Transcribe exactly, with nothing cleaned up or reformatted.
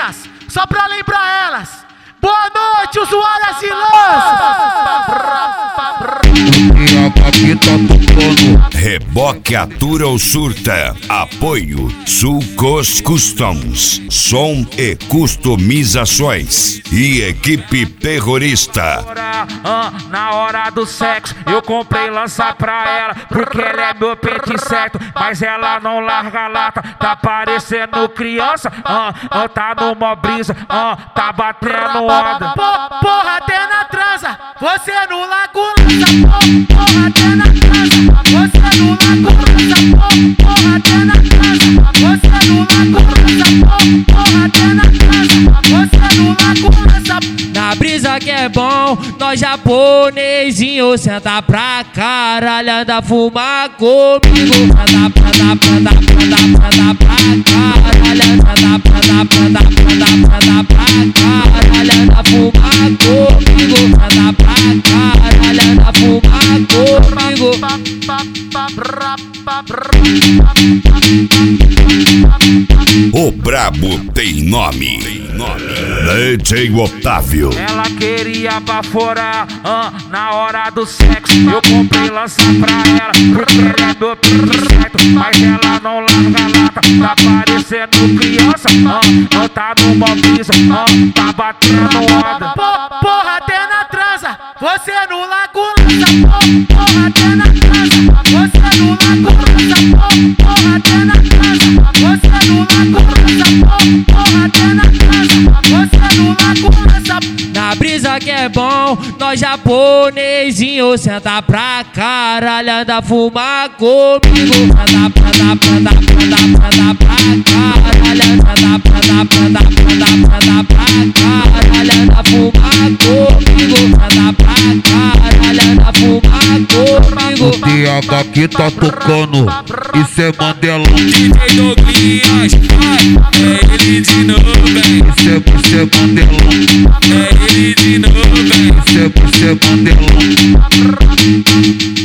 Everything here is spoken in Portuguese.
novinhas, só pra lembrar elas. Boa noite, usuárias e lanças. Reboque atura ou surta. Apoio Sulcos Customs. Som e customizações. E equipe terrorista. Na hora do sexo eu comprei lança pra ela, porque ela é meu pente certo, mas ela não larga a lata. Tá parecendo criança, ah, ah, tá numa brisa, ah, tá batendo onda. Porra, até na transa, você no lago lança. Porra, até na transa, você no lago lança. Porra, até na transa, você no lago lança. Porra, até na transa, você no lago lança. Na brisa que é bom, nós japonesinho senta pra caralho, anda fumar comigo. Senta pra dar, pra dar, pra dar, pra dar pra caralho, senta pra dar, pra dar, pra dar, pra dar pra caralho, anda fumar comigo. Senta pra caralho, anda fumar comigo. O brabo tem nome. Tem nome. D J Otávio. Ela queria baforar, ah, na hora do sexo eu comprei lança pra ela, porque ela é meu pente certo, mas ela não larga a lata. Tá parecendo criança, ah, ah, tá numa brisa, ah, tá batendo onda. Porra, até na transa, você no lago lança. Porra, até na transa, você no lago lança. Porra, até na transa, você no lago lança. Porra, até na transa, você no lago lança. Na brisa que é bom, nós japonesinho senta pra caralho, anda fumar comigo. Senta pra dar, pra dar, pra dar, pra dar pra caralho, senta pra dar, pra dar, pra dar, pra dar pra caralho, anda fumar comigo. Senta pra caralho, anda fumar comigo. O D H que tá tocando, isso é Mandela. D J Douglas, ai, é ele de novo, bem. Isso é, isso é Mandela. É ele de novo, bem. Isso é, isso é Mandela.